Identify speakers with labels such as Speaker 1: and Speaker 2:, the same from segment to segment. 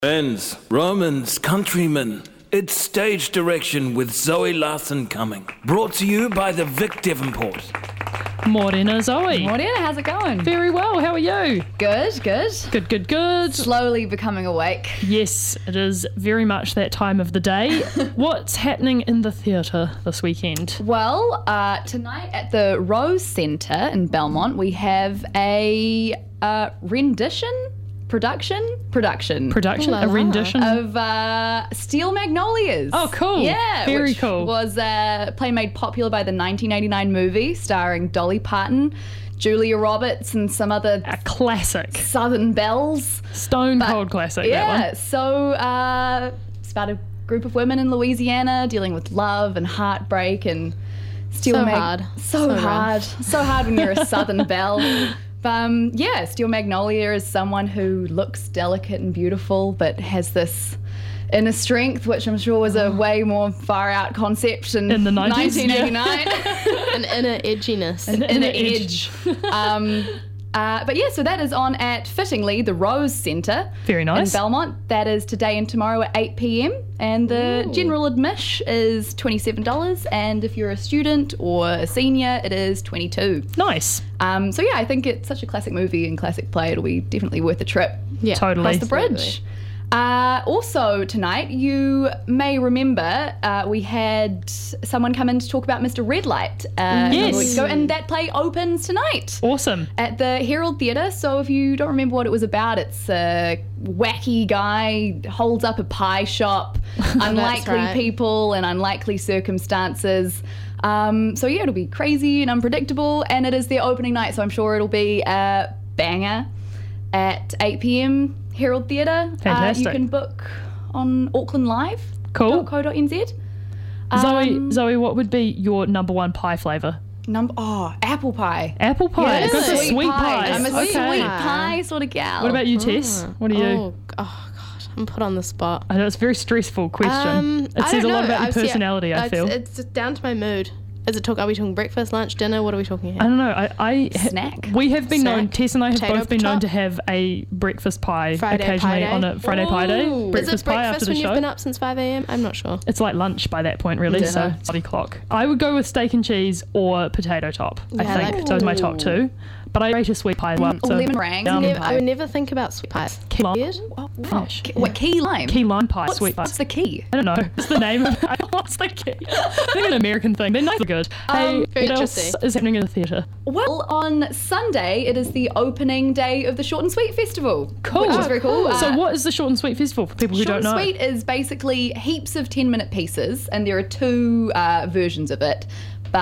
Speaker 1: Friends, Romans, countrymen, it's stage direction with Zoe Larson coming. Brought to you by the Vic Devonport.
Speaker 2: Morena, Zoe.
Speaker 3: Morena, how's it going?
Speaker 2: Very well, how are you?
Speaker 3: Good.
Speaker 2: Good.
Speaker 3: Slowly becoming awake.
Speaker 2: Yes, it is very much that time of the day. What's happening in the theatre this weekend?
Speaker 3: Well, tonight at the Rose Centre in Belmont, we have a production
Speaker 2: A rendition?
Speaker 3: of Steel Magnolias.
Speaker 2: Oh, cool.
Speaker 3: Yeah.
Speaker 2: Very cool.
Speaker 3: Was a play made popular by the 1989 movie starring Dolly Parton, Julia Roberts, and some other
Speaker 2: A classic.
Speaker 3: Southern belles.
Speaker 2: Stone cold classic, that one.
Speaker 3: Yeah, so it's about a group of women in Louisiana dealing with love and heartbreak and
Speaker 4: So hard.
Speaker 3: So hard when you're a Southern belle. Steel Magnolia is someone who looks delicate and beautiful, but has this inner strength, which I'm sure was a way more far out concept in
Speaker 2: the 90s,
Speaker 3: 1989.
Speaker 4: An inner edginess.
Speaker 3: An inner edge. So that is on at, fittingly, the Rose Centre.
Speaker 2: Very nice.
Speaker 3: In Belmont. That is today and tomorrow at 8 p.m. And the general admission is $27. And if you're a student or a senior, it is $22.
Speaker 2: Nice.
Speaker 3: I think it's such a classic movie and classic play. It'll be definitely worth a trip
Speaker 4: Yeah,
Speaker 2: Totally.
Speaker 3: across the bridge. Also tonight, you may remember we had someone come in to talk about Mr. Red Light a couple weeks ago, and that play opens tonight
Speaker 2: Awesome.
Speaker 3: at the Herald Theatre. So if you don't remember what it was about, it's a wacky guy holds up a pie shop, unlikely
Speaker 4: right.
Speaker 3: people and unlikely circumstances. It'll be crazy and unpredictable, and it is their opening night, so I'm sure it'll be a banger at 8 p.m. Herald Theatre.
Speaker 2: Fantastic.
Speaker 3: You can book on
Speaker 2: Cool.
Speaker 3: aucklandlive.co.nz.
Speaker 2: Zoe, what would be your number one pie flavour?
Speaker 3: Apple pie.
Speaker 2: Apple pie.
Speaker 3: Yeah,
Speaker 2: Go for
Speaker 4: really?
Speaker 2: sweet pie.
Speaker 3: I'm a
Speaker 2: Okay.
Speaker 3: sweet pie sort of gal.
Speaker 2: What about you, Tess? What are you?
Speaker 4: Oh God, I'm put on the spot.
Speaker 2: I know it's a very stressful question. It says a lot about your personality, I feel.
Speaker 4: It's down to my mood. Are we talking breakfast, lunch, dinner? What are we talking here?
Speaker 2: I don't know.
Speaker 3: Snack.
Speaker 2: We have been known,
Speaker 4: Snack.
Speaker 2: Tess and I have
Speaker 4: Potato
Speaker 2: both been known
Speaker 4: top.
Speaker 2: to have a breakfast pie
Speaker 4: Friday
Speaker 2: occasionally
Speaker 4: pie day.
Speaker 2: on a Friday pie day.
Speaker 4: Is
Speaker 2: Breakfast
Speaker 4: it
Speaker 2: pie
Speaker 4: breakfast
Speaker 2: after the
Speaker 4: when
Speaker 2: show.
Speaker 4: you've been up since 5 a.m.? I'm not sure.
Speaker 2: It's like lunch by that point, really.
Speaker 3: Dinner.
Speaker 2: So body clock. I would go with steak and cheese or potato top. I
Speaker 4: Yeah, I
Speaker 2: think
Speaker 4: like
Speaker 2: those are my top two. But I rate a sweet pie as well.
Speaker 3: Or lemon meringue.
Speaker 2: Almond
Speaker 4: I would never think about sweet pies.
Speaker 2: Key lime.
Speaker 4: Weird.
Speaker 2: Finish.
Speaker 3: What, key lime?
Speaker 2: Key lime pie, sweet pie.
Speaker 3: What's the key?
Speaker 2: I don't know. What's the name of it? What's the key? I think it's an American thing. They're nice and good. Hey,
Speaker 4: very
Speaker 2: what else
Speaker 4: interesting.
Speaker 2: is happening in the theatre?
Speaker 3: Well, on Sunday, it is the opening day of the Short and Sweet Festival.
Speaker 2: Cool.
Speaker 3: Which is very cool.
Speaker 2: So what is the Short and Sweet Festival for people who
Speaker 3: Short
Speaker 2: don't
Speaker 3: and
Speaker 2: know?
Speaker 3: Sweet is basically heaps of 10-minute pieces, and there are two versions of it.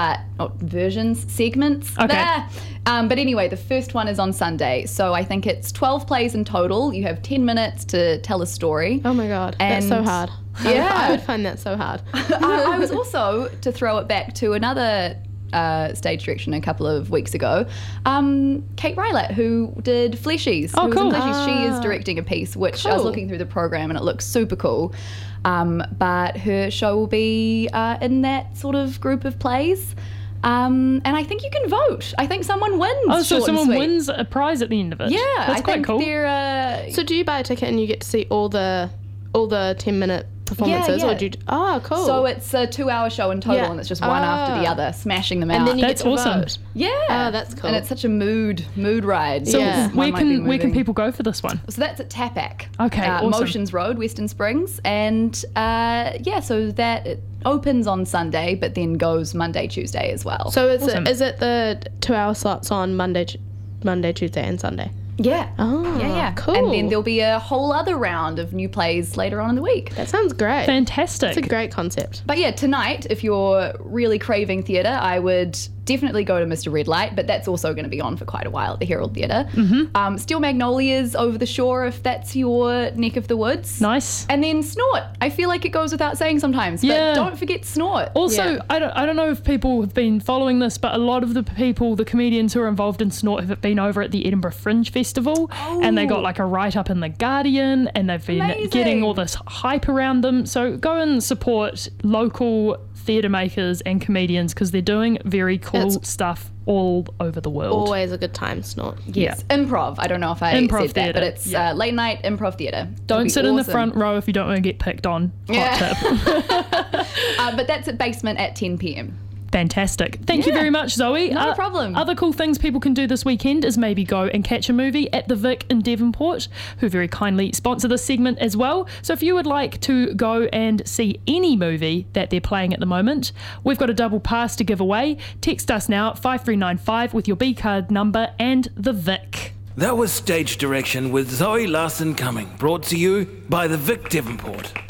Speaker 3: Segments.
Speaker 2: Okay.
Speaker 3: But anyway, the first one is on Sunday. So I think it's 12 plays in total. You have 10 minutes to tell a story.
Speaker 4: Oh my God, that's so
Speaker 3: And-
Speaker 4: hard.
Speaker 3: Yeah.
Speaker 4: I would find that so hard.
Speaker 3: I was also, to throw it back to another stage direction a couple of weeks ago, Kate Rylett, who did Fleshies.
Speaker 2: Oh,
Speaker 3: who was in
Speaker 2: cool.
Speaker 3: Fleshies. She is directing a piece, which I was
Speaker 4: Cool.
Speaker 3: looking through the program and it looks super cool. But her show will be in that sort of group of plays. And I think you can vote. I think someone wins.
Speaker 2: Oh, so
Speaker 3: Short and
Speaker 2: someone
Speaker 3: Sweet.
Speaker 2: wins a prize at the end of it.
Speaker 3: Yeah,
Speaker 2: That's
Speaker 3: I
Speaker 2: quite
Speaker 3: think
Speaker 2: cool.
Speaker 3: they're.
Speaker 4: So do you buy a ticket and you get to see all the 10-minute performances,
Speaker 3: yeah.
Speaker 4: or do you? Oh, cool.
Speaker 3: So it's a 2-hour show in total,
Speaker 4: Yeah.
Speaker 3: and it's just one after the other, smashing them out.
Speaker 4: and then you
Speaker 2: That's
Speaker 4: get to
Speaker 2: awesome.
Speaker 4: vote.
Speaker 3: Yeah.
Speaker 4: Oh, that's cool.
Speaker 3: And it's such a mood ride.
Speaker 2: So
Speaker 4: Yeah.
Speaker 2: where
Speaker 3: One might be
Speaker 2: can
Speaker 3: moving.
Speaker 2: people go for this one?
Speaker 3: So that's at Tapac.
Speaker 2: Okay, awesome.
Speaker 3: Motions Road, Western Springs. And so that it opens on Sunday, but then goes Monday, Tuesday as well.
Speaker 4: So
Speaker 2: Awesome.
Speaker 4: is it the 2-hour slots on Monday, Tuesday, and Sunday?
Speaker 3: yeah.
Speaker 4: Oh,
Speaker 3: Yeah.
Speaker 4: cool.
Speaker 3: And then there'll be a whole other round of new plays later on in the week.
Speaker 4: That sounds great.
Speaker 2: Fantastic.
Speaker 4: It's a great concept.
Speaker 3: But yeah, tonight, if you're really craving theatre, I would definitely go to Mr. Red Light, but that's also going to be on for quite a while at the Herald Theatre.
Speaker 2: Mm-hmm.
Speaker 3: Steel Magnolias over the shore, if that's your neck of the woods.
Speaker 2: Nice.
Speaker 3: And then Snort. I feel like it goes without saying sometimes, but
Speaker 2: Yeah.
Speaker 3: don't forget Snort.
Speaker 2: Also,
Speaker 4: Yeah.
Speaker 2: I don't know if people have been following this, but a lot of the comedians who are involved in Snort have been over at the Edinburgh Fringe Festival, and they got like a write-up in The Guardian, and they've been
Speaker 3: Amazing.
Speaker 2: getting all this hype around them. So go and support local theatre makers and comedians because they're doing very cool stuff all over the world.
Speaker 4: Always a good time, Snort.
Speaker 3: Yes, improv. I don't know if I
Speaker 2: Improv
Speaker 3: said that, but
Speaker 2: theatre,
Speaker 3: it's late night improv theatre.
Speaker 2: Don't sit in the front row if you don't want to get picked on. Hot tip.
Speaker 3: But that's at Basement at 10 p.m.
Speaker 2: Fantastic. Thank you very much, Zoe.
Speaker 3: No problem.
Speaker 2: Other cool things people can do this weekend is maybe go and catch a movie at the Vic in Devonport, who very kindly sponsor this segment as well. So if you would like to go and see any movie that they're playing at the moment, we've got a double pass to give away. Text us now, 5395, with your B card number and the Vic.
Speaker 1: That was Stage Direction with Zoe Larson Cumming, brought to you by the Vic Devonport.